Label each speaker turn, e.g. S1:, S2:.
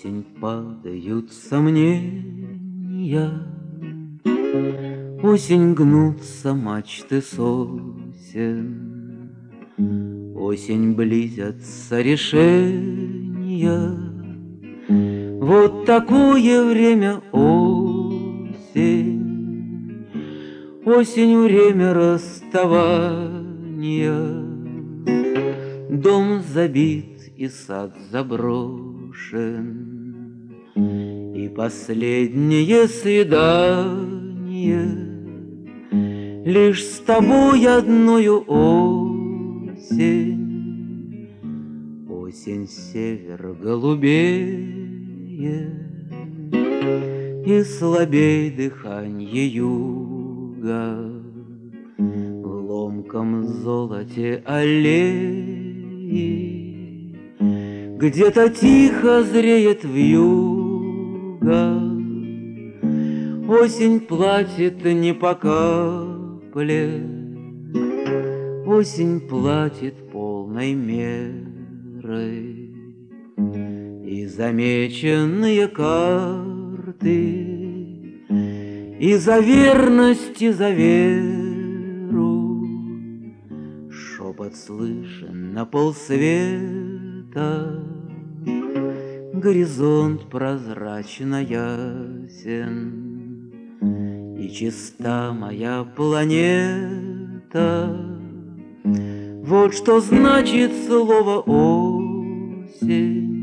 S1: осень падают сомнения, осень гнутся мачты сосен, осень близятся решения. Вот такое время осень, осень время расставания. Дом забит и сад заброшен, и последнее свидание лишь с тобой одною осень. Осень север голубее, и слабей дыханье юга. В ломком золоте аллеи где-то тихо зреет вьюга. Осень платит не по капле, осень платит полной мерой. И замеченные карты, и за верность, и за веру, шепот слышен на полсвета. Горизонт прозрачно ясен, и чиста моя планета. Вот что значит слово осень.